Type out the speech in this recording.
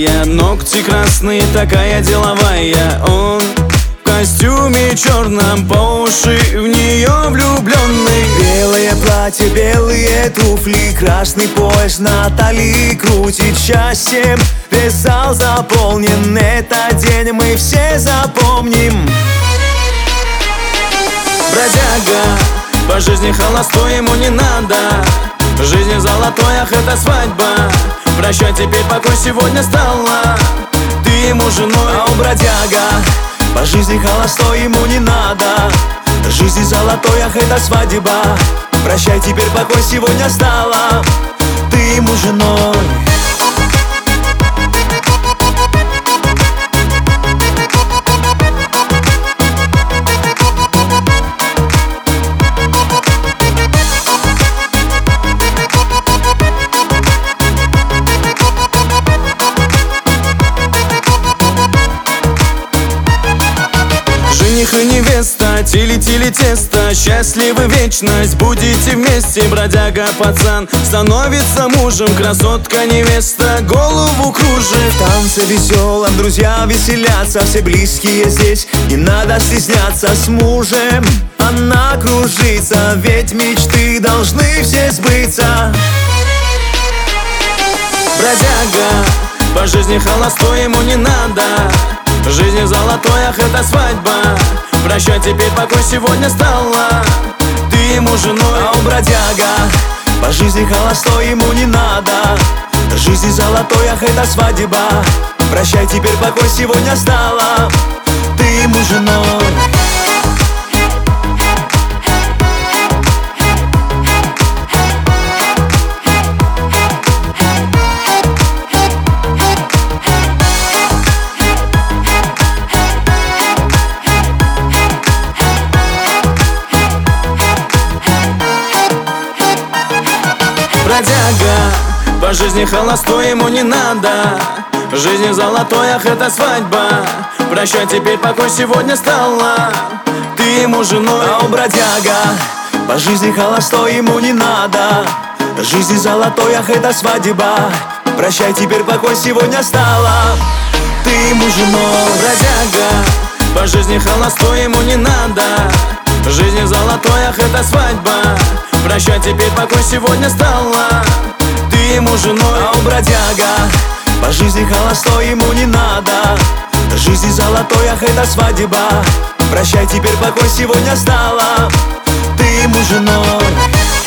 золотая, ногти красные, такая деловая. Он в костюме черном, по уши в нее влюбленный. Белое платье, белые туфли, красный пояс на талии крутит счастьем. Весь зал заполнен, этот день мы все запомним. Бродяга, по жизни холостой, ему не надо. В жизни золотой, ах, это свадьба. Прощай, теперь покой сегодня стала ты ему женой. А у бродяга по жизни холостой, ему не надо. В жизни золотой, ах, это свадьба. Прощай, теперь покой сегодня стала ты ему женой. Жених и невеста, тили-тили тесто, счастливы вечность, будете вместе. Бродяга пацан становится мужем, красотка невеста голову кружит. В танце веселом друзья веселятся, все близкие здесь, не надо стесняться. С мужем она кружится, ведь мечты должны все сбыться. Бродяга, по жизни холостой, ему не надо. В жизни золотой, ах, это свадьба. Прощай, теперь покой сегодня стала ты ему женой. А у бродяга по жизни холостой, ему не надо. В жизни золотой, ах, это свадьба. Прощай, теперь покой сегодня стала ты ему женой. Бродяга, по жизни холостой, ему не надо. В жизни золотой, ах, это свадьба. Прощай, теперь покой сегодня стала ты ему женой. А у бродяга по жизни холостой, ему не надо. В жизни золотой, ах, это свадьба. Прощай, теперь покой сегодня стала ты ему женой. Бродяга, по жизни холостой, ему не надо. В жизни золотой, ах, это свадьба. Прощай, теперь покой сегодня стала ты ему женой. А у бродяга по жизни холостой, ему не надо. В жизни золотой, ах, это свадьба. Прощай, теперь покой сегодня стала ты ему женой.